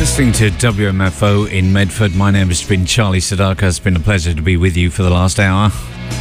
Listening to WMFO in Medford. My name has been Charlie Sedaka. It's been a pleasure to be with you for the last hour.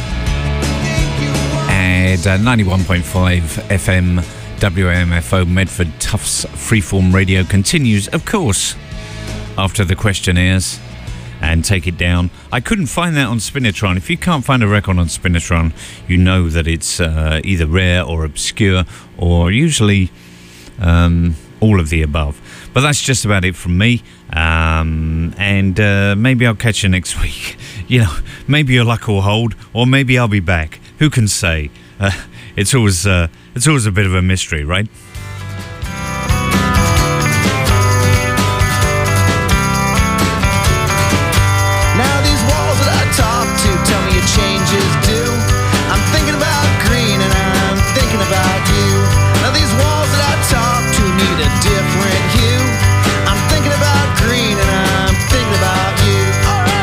And 91.5 FM WMFO Medford Tufts Freeform Radio continues, of course, after the questionnaires and Take It Down. I couldn't find that on Spinitron. If you can't find a record on Spinitron, you know that it's either rare or obscure or usually all of the above. But that's just about it from me, and maybe I'll catch you next week. You know, maybe your luck will hold, or maybe I'll be back. Who can say? It's always a bit of a mystery, right? Now these walls that I talk to tell me your changes due. I'm thinking about green and I'm thinking about you. Now these walls that I talk to need a different hue. I'm thinking about green and I'm thinking about you. All right.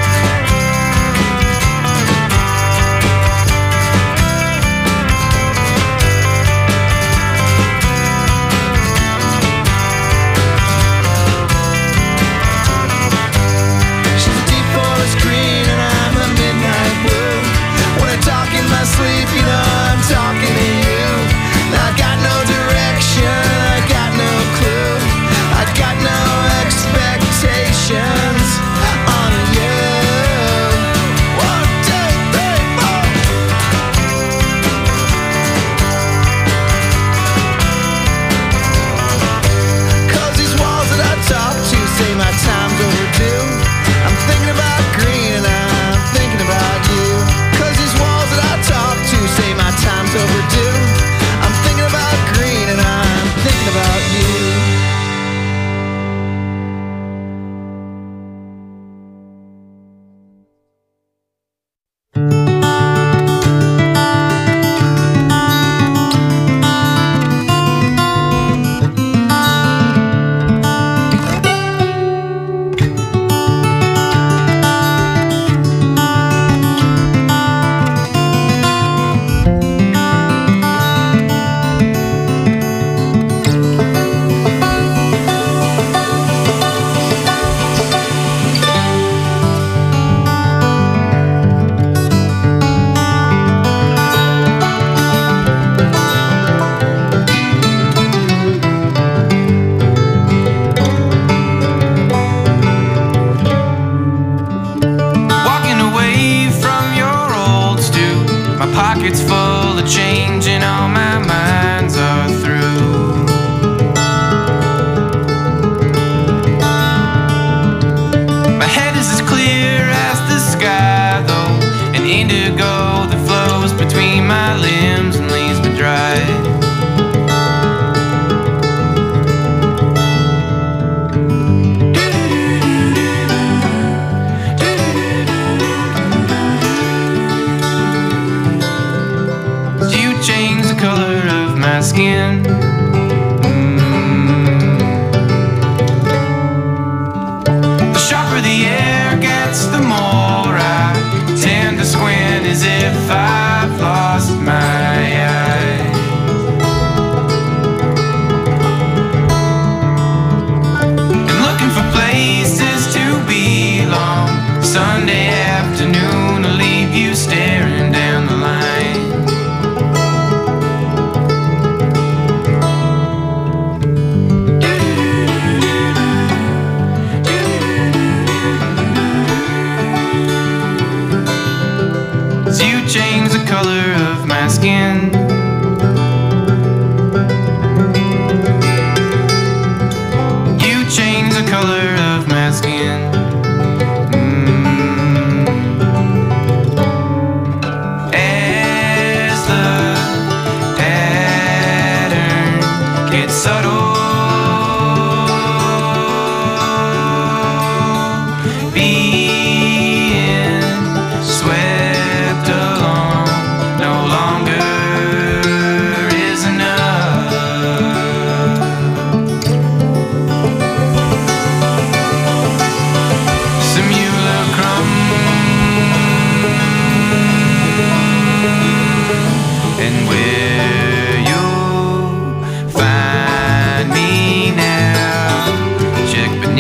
She's a deep forest green and I'm a midnight blue. When I talk in my sleep, you know I'm talking to you. Now I got no direction, I got no clue, I got no expectations on you. 1, 2, 3, 4. Cause these walls that I talk to say my time's overdue. I'm thinking about green and I'm thinking about you. Cause these walls that I talk to say my time's overdue. I'm thinking about green and I'm thinking about you. Walking away from your old stew. My pocket's full of change and all my minds are through. My head is as clear as the sky though, an indigo that flows between my limbs and leaves me dry. You change the color of my skin. The sharper the air gets, the more I tend to squint as if I've lost my eye. And looking for places to belong. Sunday afternoon, I'll leave you staring down the line. So you change the color of my skin. You change the color of my skin. As the pattern gets subtle, being swept along no longer is enough. Simulacrum, and where you'll find me now, check beneath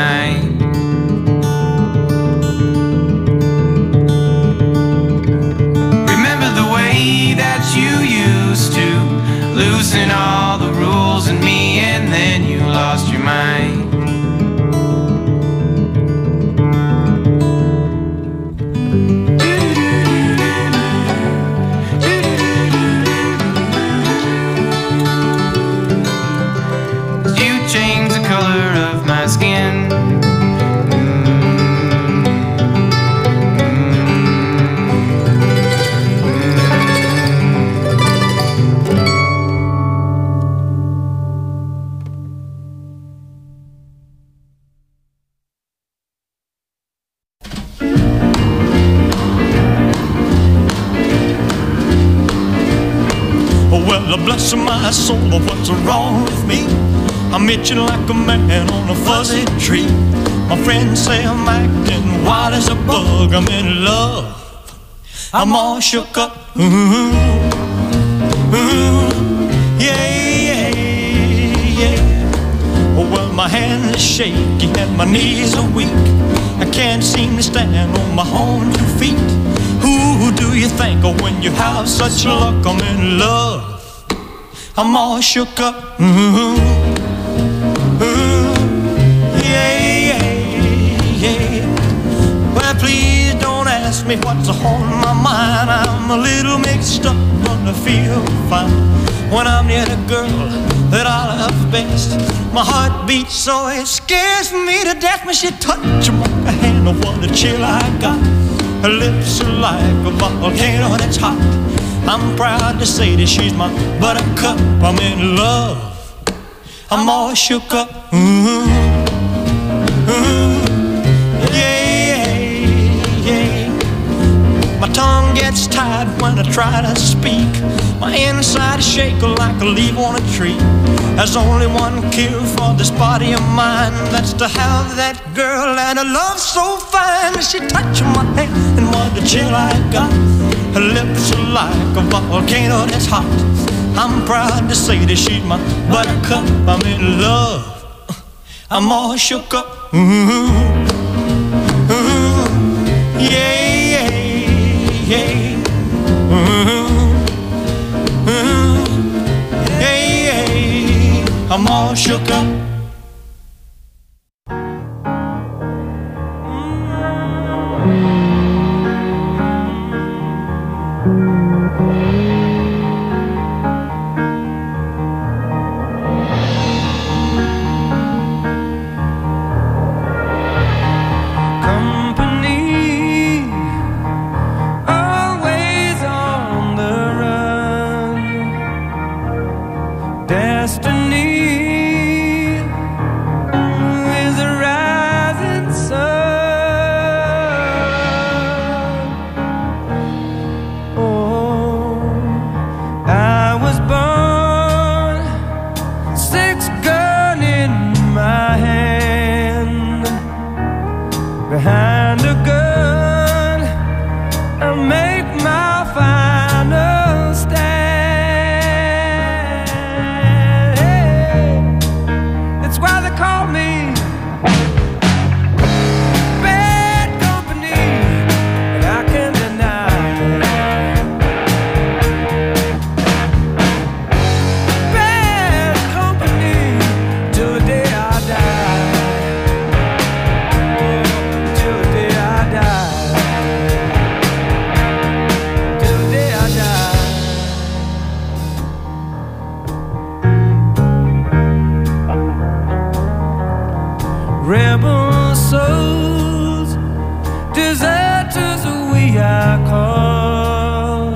mind. Remember the way that you used to loosen all the rules in me, and then you lost your mind. Skin. Well, bless my soul, what's wrong with me? I'm itching like a man on a fuzzy tree. My friends say I'm acting wild as a bug. I'm in love, I'm all shook up. Yeah, yeah, yeah. Well, my hands are shaky and my knees are weak. I can't seem to stand on my own 2 feet. Who do you think of when you have such luck? I'm in love, I'm all shook up. Well, please don't ask me what's on my mind. I'm a little mixed up, but I feel fine when I'm near the girl that I love best. My heart beats so it scares me to death when she touches my hand. Oh, what a chill I got. Her lips are like a volcano that's hot. I'm proud to say that she's my buttercup. I'm in love, I'm all shook up. My tongue gets tied when I try to speak. My inside is shaking like a leaf on a tree. There's only one cure for this body of mine. That's to have that girl and a love so fine. She touched my hand and what a chill I got. Her lips are like a volcano that's hot. I'm proud to say that she's my buttercup. I'm in love, I'm all shook up. Yeah, yeah, yeah. Yeah, yeah. I'm all shook up. Rebel souls, deserters we are called.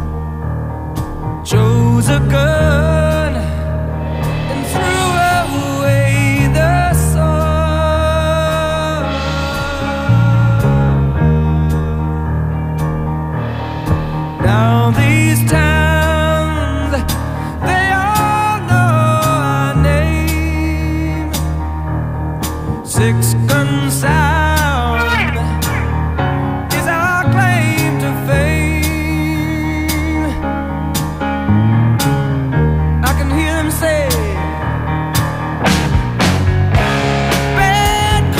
Chose a gun and threw away the sword. Now these towns, they all know our name. Six gun sound is our claim to fame. I can hear them say, bad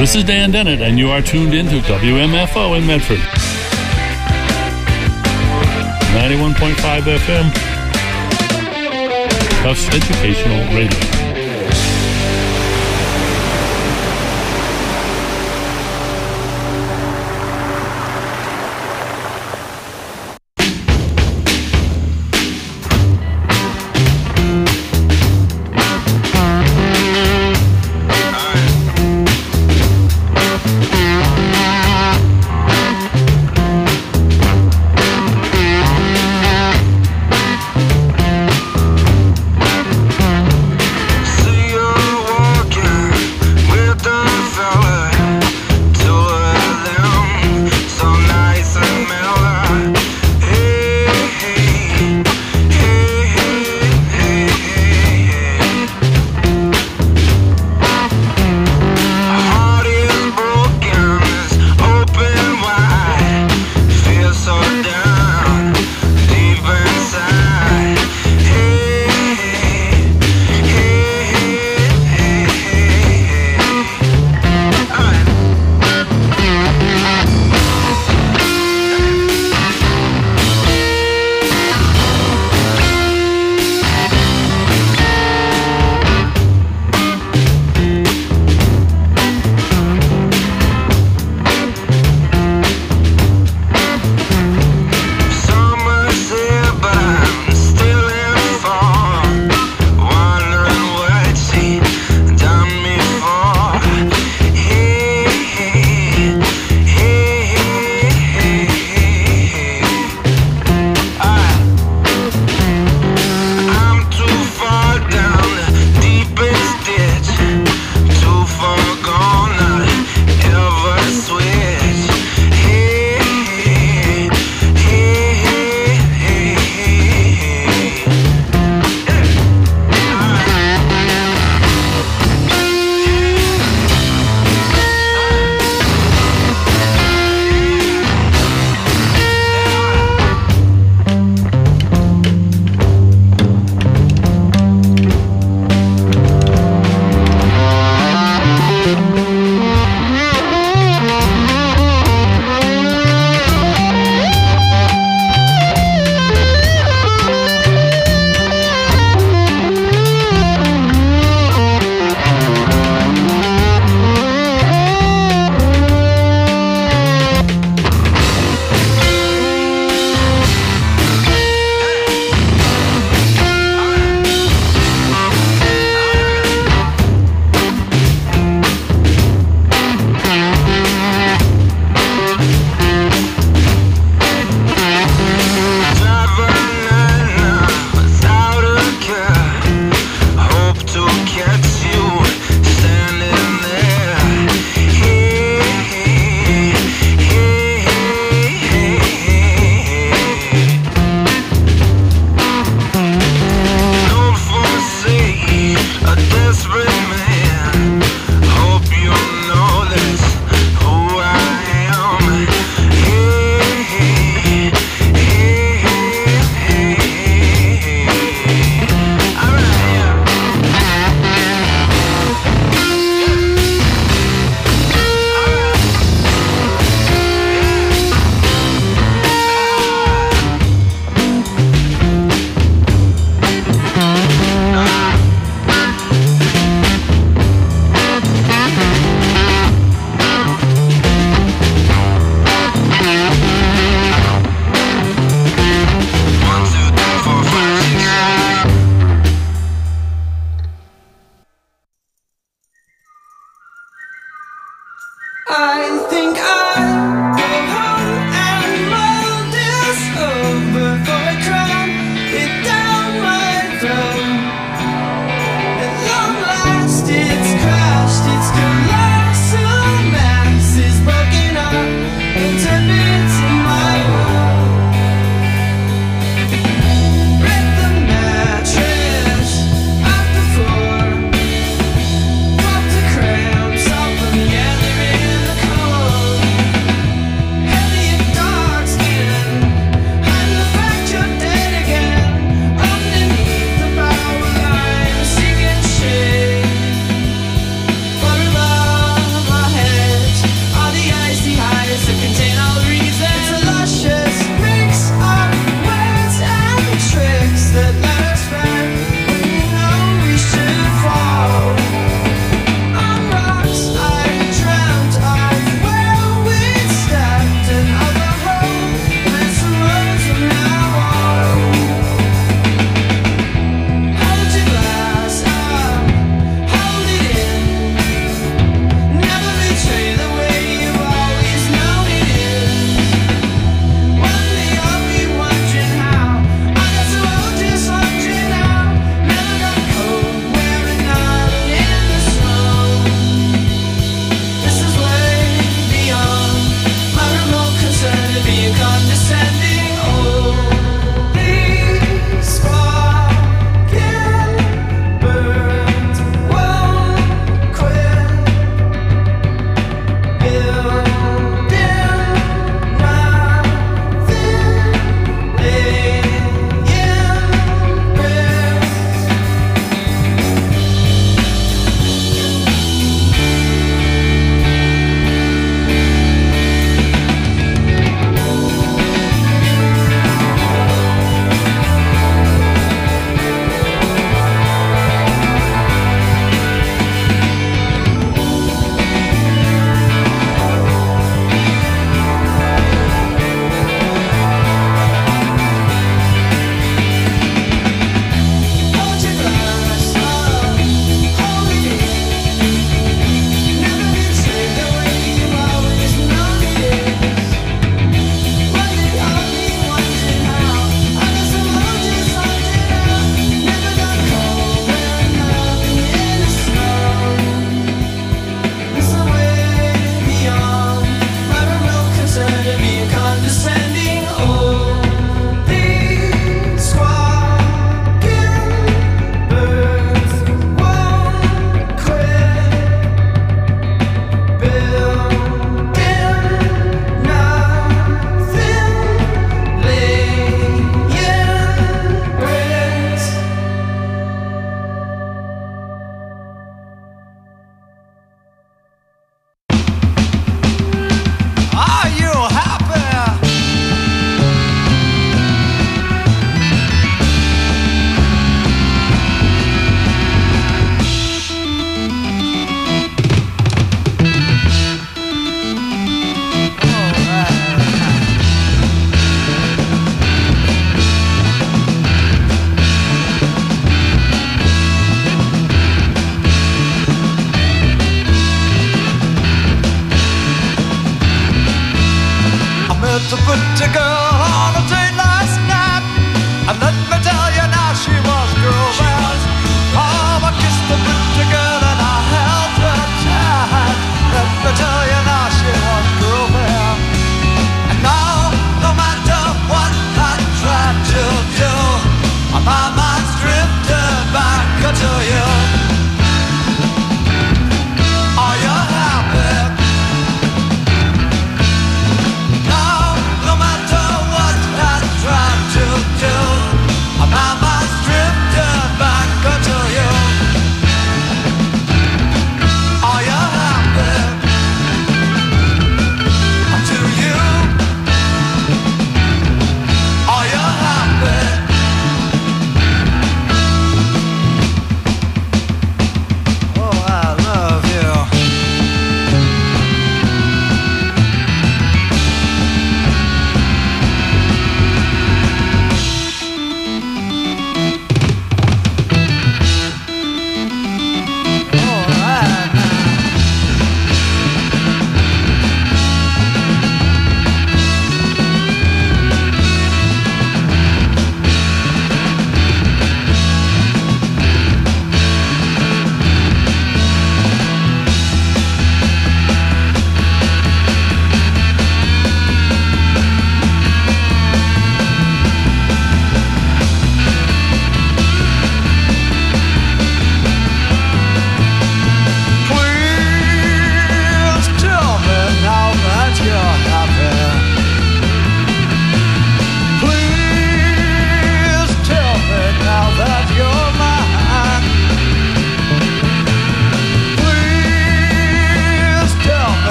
This is Dan Dennett, and you are tuned into WMFO in Medford. 91.5 FM. Tufts Educational Radio.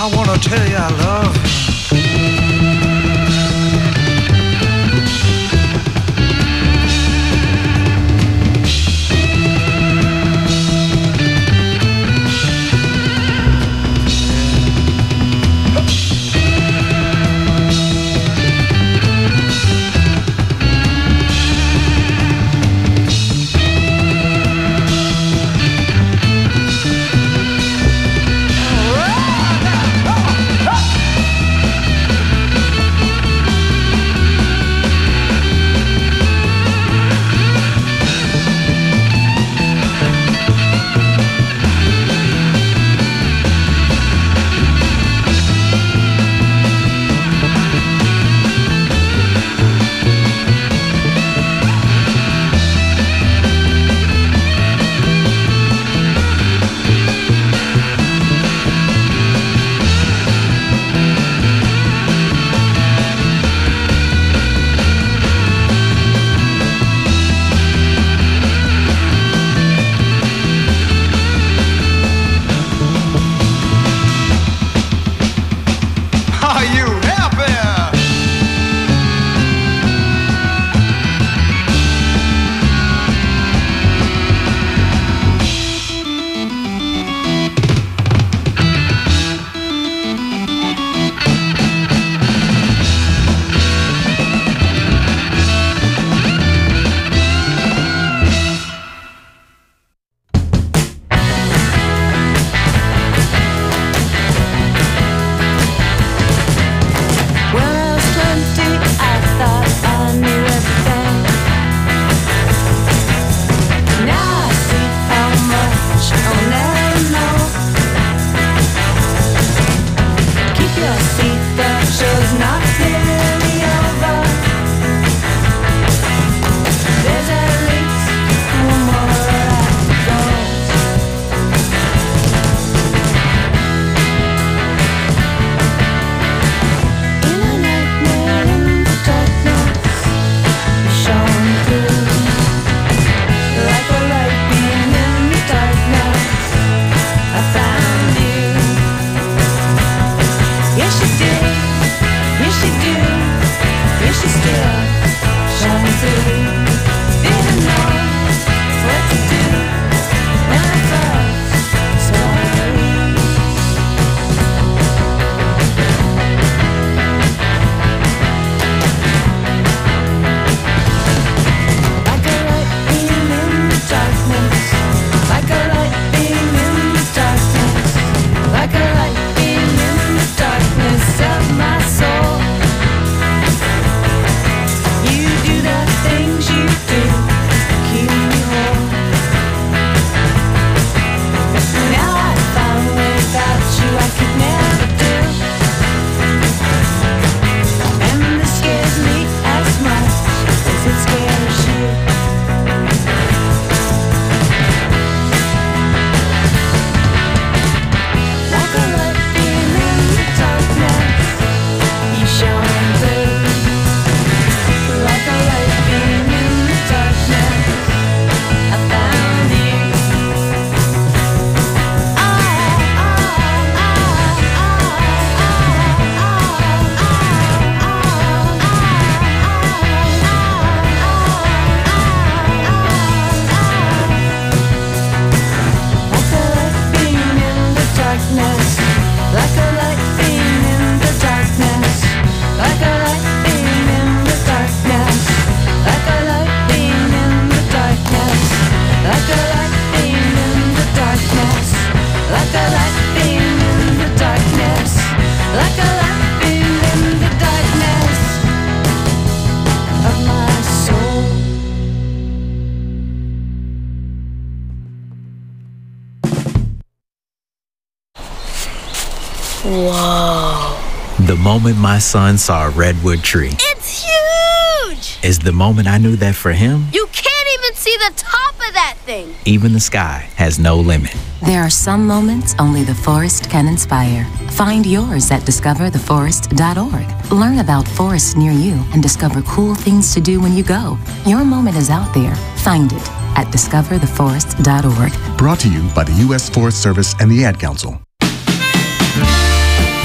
I wanna tell you I love you. Whoa. The moment my son saw a redwood tree. It's huge! Is the moment I knew that for him, You can't even see the top of that thing. even the sky has no limit. There are some moments only the forest can inspire. Find yours at discovertheforest.org. Learn about forests near you and discover cool things to do when you go. Your moment is out there. Find it at discovertheforest.org. Brought to you by the U.S. Forest Service and the Ad Council.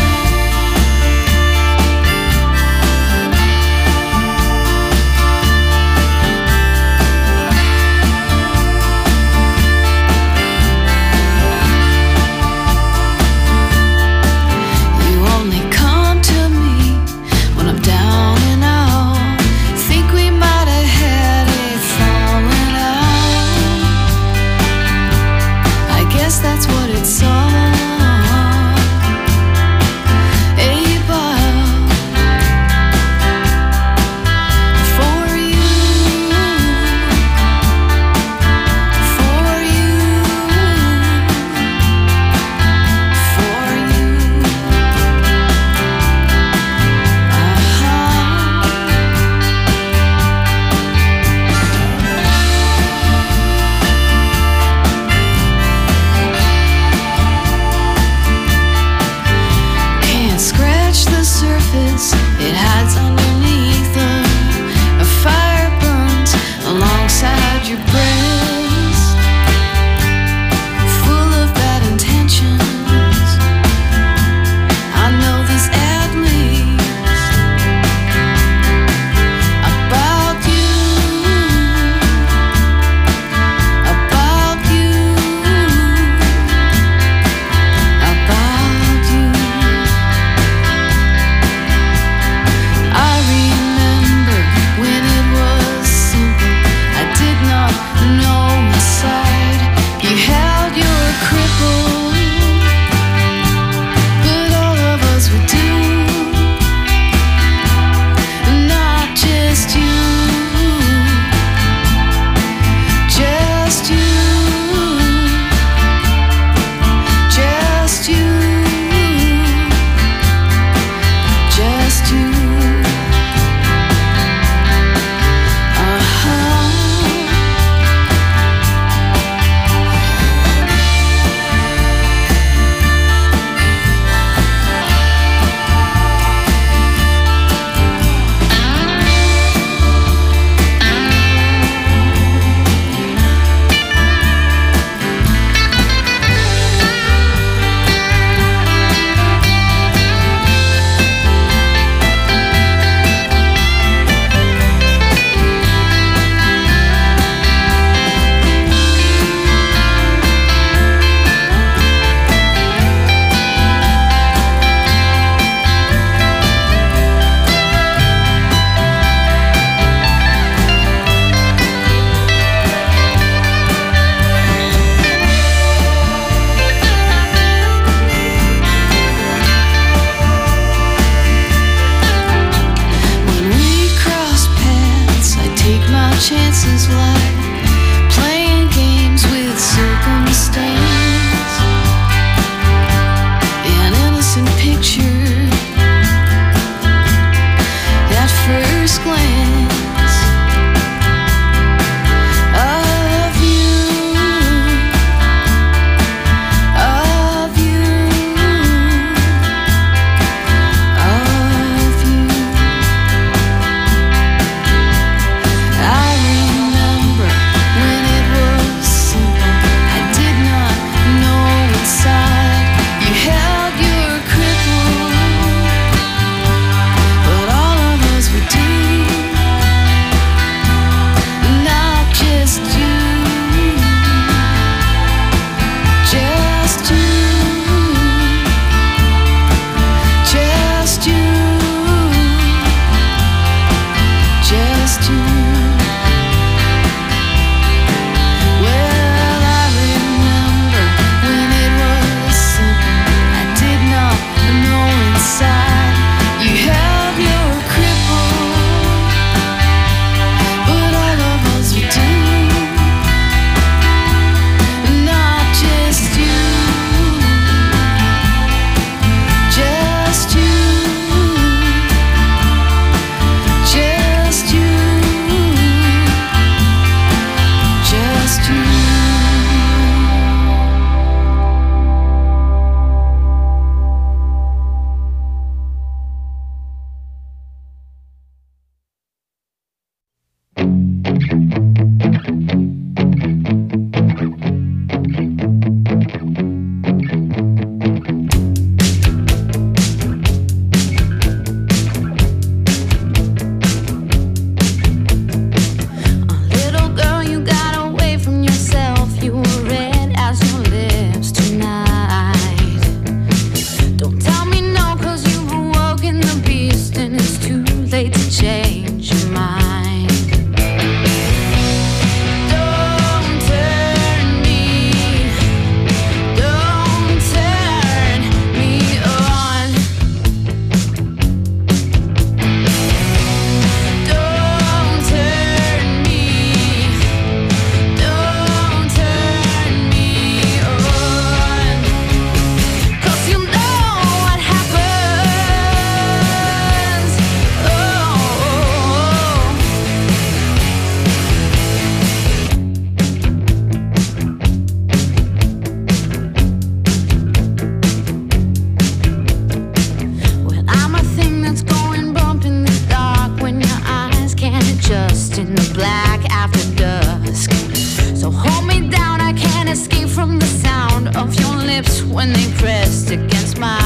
when they pressed against mine.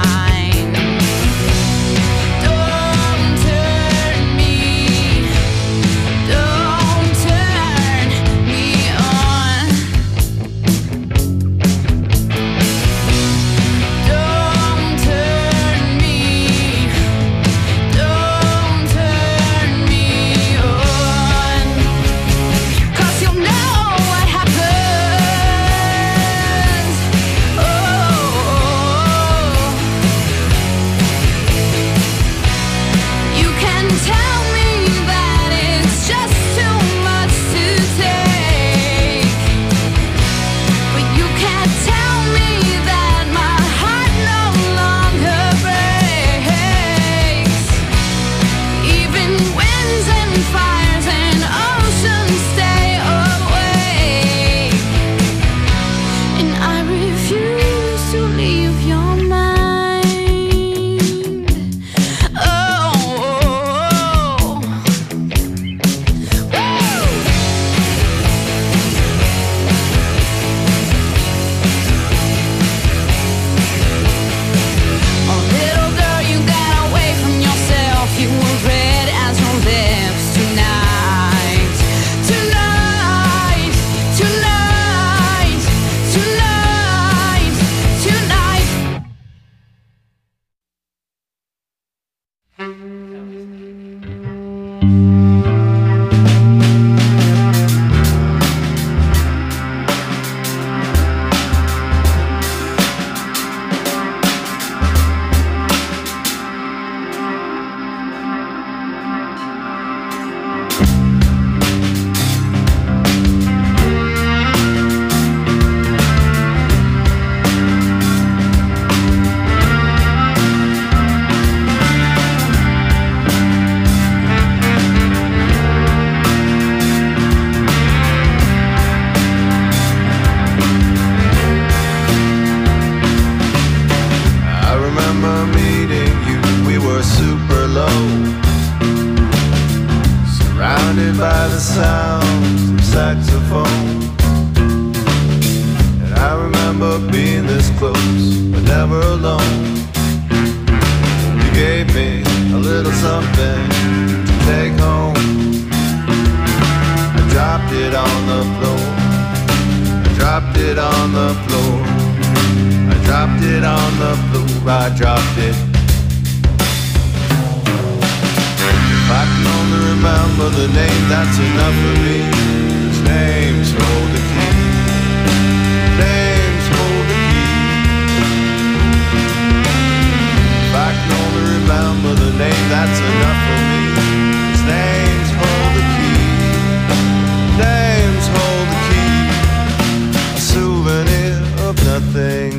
Don't turn me, don't turn me on. Don't turn me, don't turn me on. 'Cause you'll know what happens. You can tell me that it's just too much to take, but you can't tell me that my heart no longer breaks. Even winds and fires and oceans stay awake, and I refuse to leave your mind. Oh, woo! Oh, little girl, you got away from yourself. You were red as your lips tonight. Tonight, tonight, tonight, tonight. I remember meeting you, we were super low, surrounded by the sounds of saxophone. And I remember being this close, but never alone. You gave me a little something to take home. I dropped it on the floor, I dropped it on the floor, I dropped it on the floor, I dropped it. If I can only remember the name, that's enough for me. His name's Hold the Key. Name's Hold the Key. If I can only remember the name, that's enough for me. His name's Hold the Key. Name's Hold the Key. A souvenir of nothing.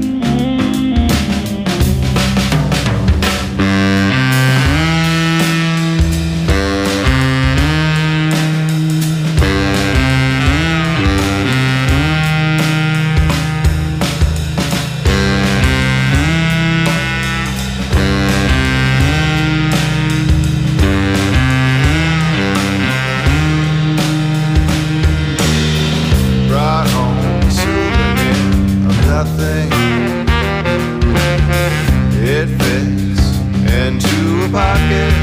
Brought home a souvenir of nothing. It fits into a pocket.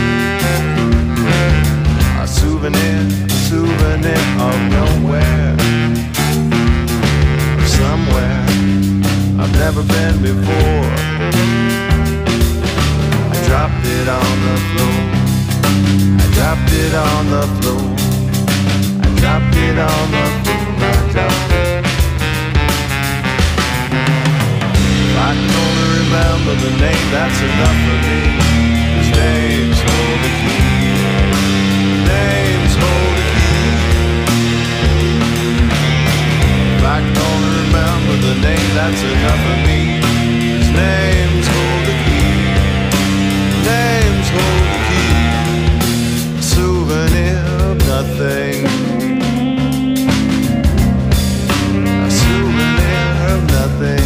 A souvenir of nowhere, of somewhere I've never been before. I dropped it on the floor, I dropped it on the floor, I dropped it on the floor, I dropped it. If I can only remember the name, that's enough for me. His name's Hold the Key. Name's Hold the Key. If I can only remember the name, that's enough for me. His name's Hold the Key. Name's Hold the Key. A souvenir of nothing. A souvenir of nothing.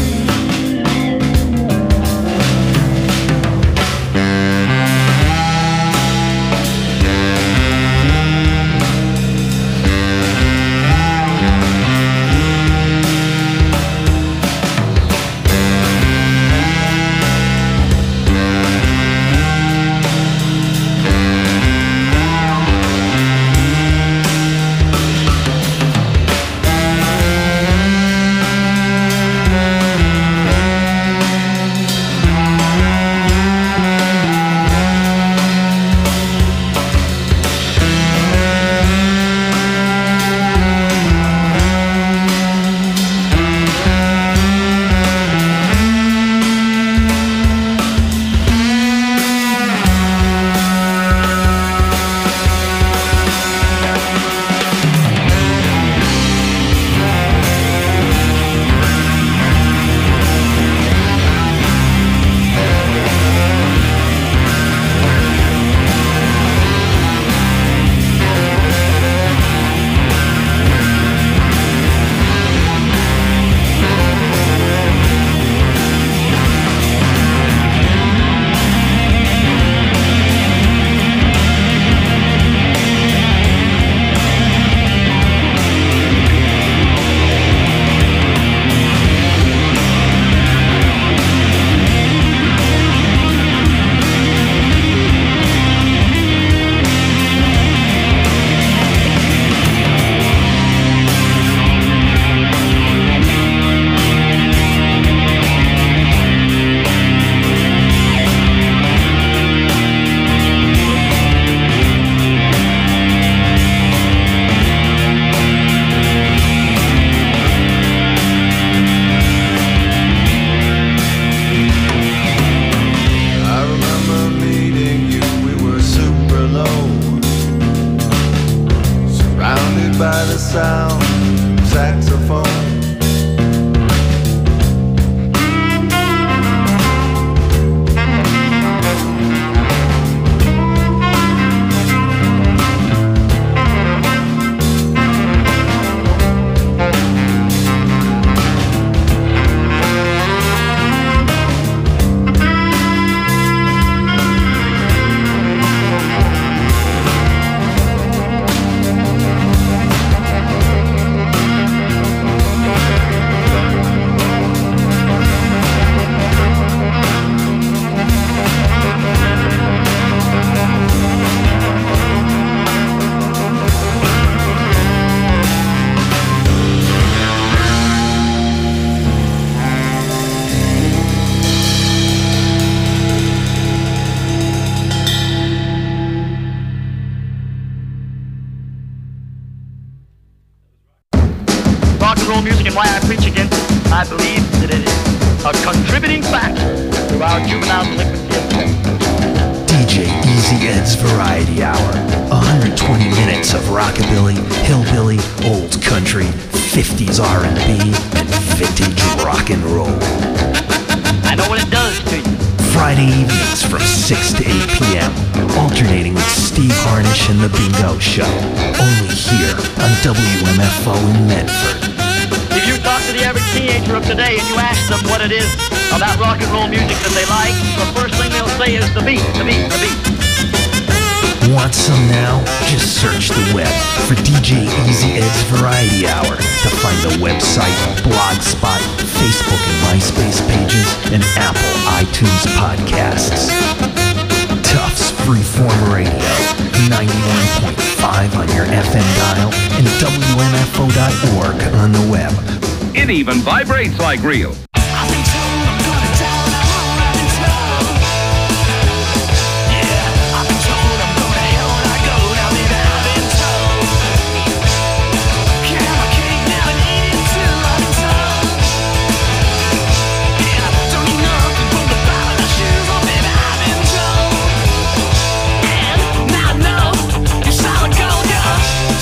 why I preach against it. I believe that it is a contributing factor to our juvenile delinquency. DJ Easy Ed's Variety Hour. 120 minutes of rockabilly, hillbilly, old country, 50s R&B, and vintage rock and roll. I know what it does to you. Friday evenings from 6 to 8 p.m. Alternating with Steve Harnish and The Bingo Show. Only here on WMFO in Medford. If you talk to the average teenager of today and you ask them what it is about rock and roll music that they like, the first thing they'll say is the beat, the beat, the beat. Want some now? Just search the web for DJ Easy Ed's Variety Hour to find the website, Blogspot, Facebook and MySpace pages, and Apple iTunes podcasts. Tufts Freeform Radio, 91.5 on your FM dial and WMFO.org on the web. It even vibrates like real.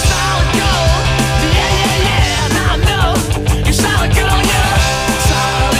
Solid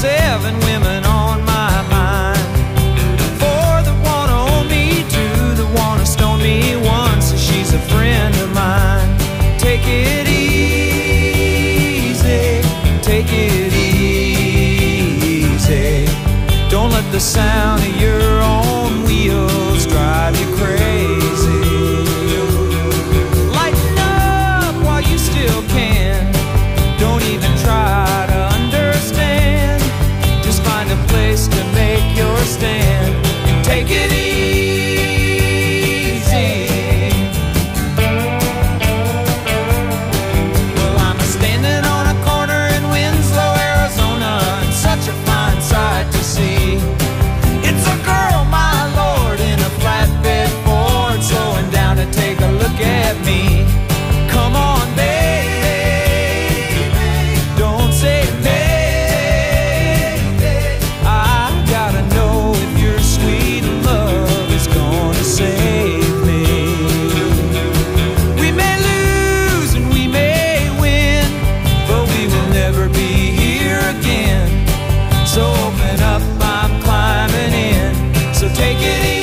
7 women on my mind. 4 that wanna own me, 2 that wanna stone me, 1 says she's a friend of mine. Take it easy, take it easy. Don't let the sound of your own wheels drive you crazy. Lighten up while you still can. Don't even try to understand. Just find a place to make your stand and take it easy. Well, I'm standing on a corner in Winslow, Arizona, and such a fine sight to see. It's a girl, my lord, in a flatbed Ford, slowing down to take a look at me. Come on, baby, don't say maybe. I gotta know if your sweet love is gonna save me. We may lose and we may win, but we will never be here again. So open up, I'm climbing in. So take it easy.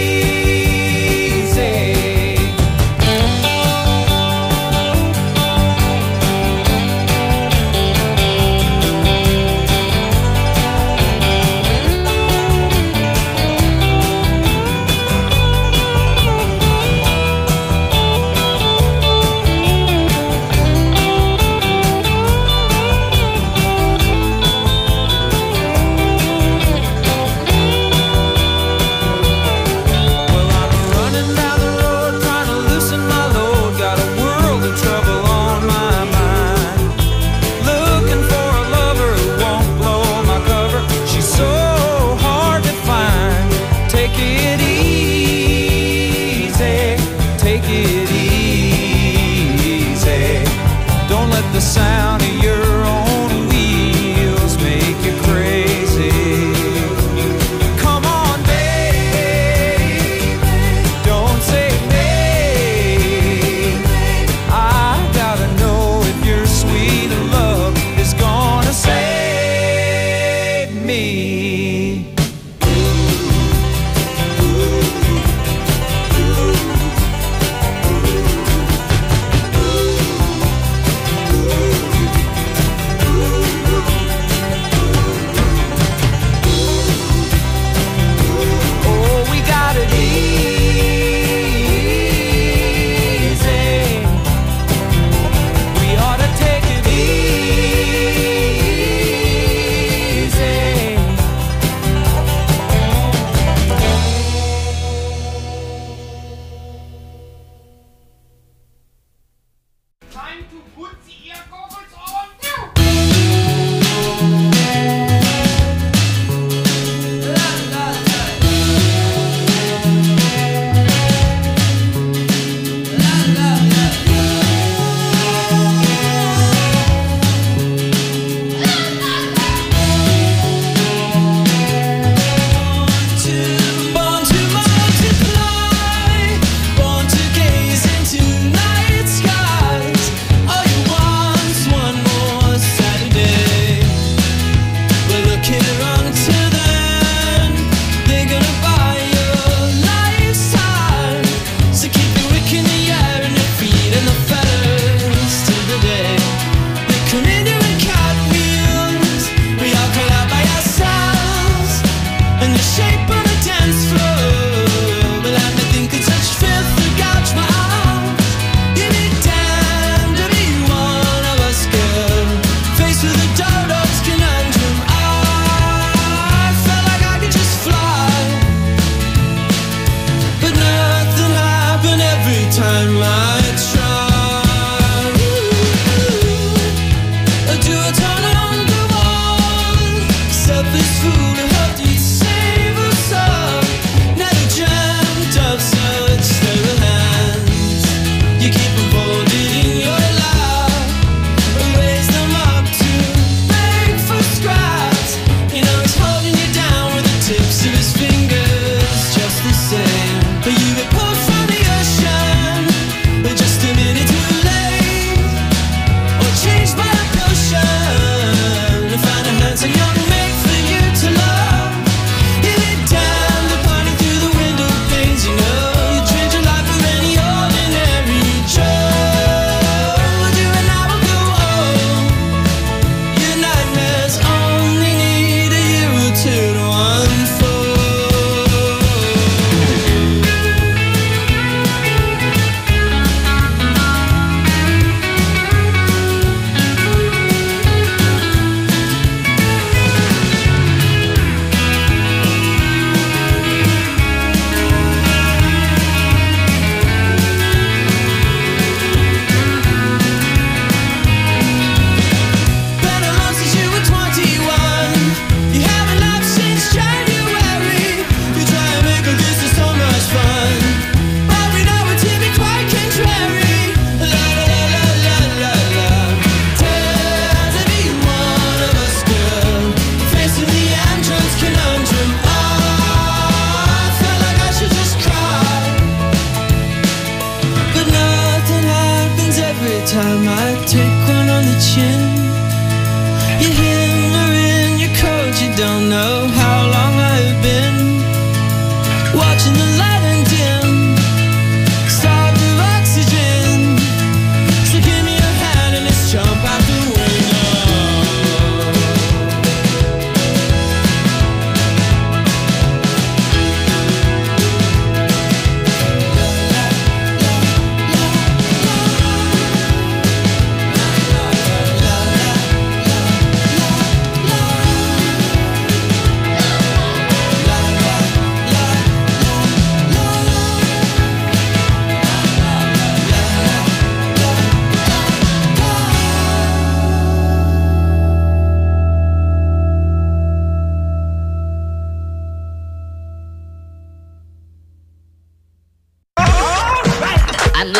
Well, I'm running down the road trying to loosen my load. Got a world of trouble on my mind. Looking for a lover who won't blow my cover. She's so hard to find. Take it easy, take it easy. Don't let the sound of your own wheels make you crazy. Come on, baby, don't say maybe. I gotta know if your sweet love is gonna save me.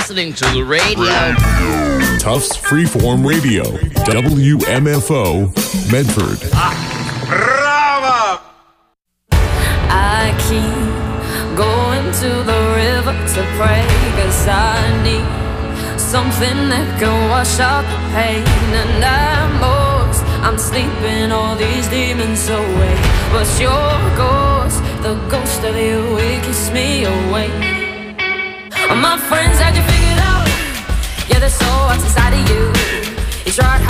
listening to the radio. Tufts Freeform Radio, WMFO, Medford. Bravo! I keep going to the river to pray, 'cause I need something that can wash out the pain. And I'm sleeping all these demons away, but your ghost, the ghost of you, it keeps me awake. All my friends had you figured out, yeah, there's so what's inside of you. You tried